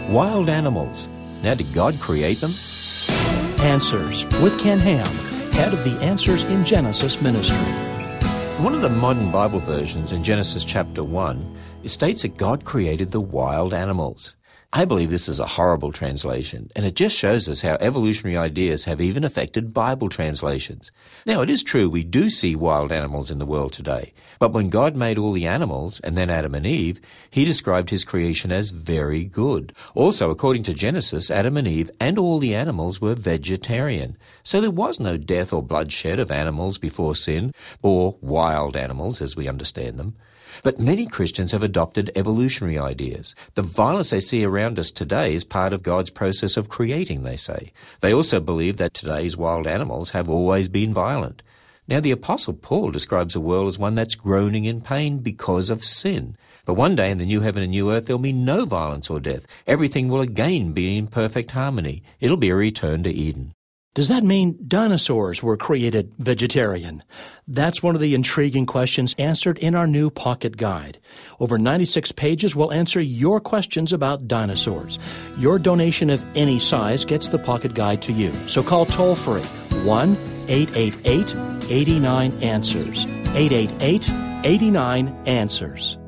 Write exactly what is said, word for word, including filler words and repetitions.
Wild animals. Now, did God create them? Answers with Ken Ham, head of the Answers in Genesis ministry. One of the modern Bible versions in Genesis chapter one, it states that God created the wild animals. I believe this is a horrible translation, and it just shows us how evolutionary ideas have even affected Bible translations. Now, it is true we do see wild animals in the world today, but when God made all the animals, and then Adam and Eve, he described his creation as very good. Also, according to Genesis, Adam and Eve and all the animals were vegetarian. So there was no death or bloodshed of animals before sin, or wild animals as we understand them. But many Christians have adopted evolutionary ideas. The violence they see around us today is part of God's process of creating, they say. They also believe that today's wild animals have always been violent. Now, the Apostle Paul describes the world as one that's groaning in pain because of sin. But one day in the new heaven and new earth, there'll be no violence or death. Everything will again be in perfect harmony. It'll be a return to Eden. Does that mean dinosaurs were created vegetarian? That's one of the intriguing questions answered in our new pocket guide. Over ninety-six pages will answer your questions about dinosaurs. Your donation of any size gets the pocket guide to you. So call toll-free one eight eight eight, eight nine, answers. eight eight eight, eight nine, answers.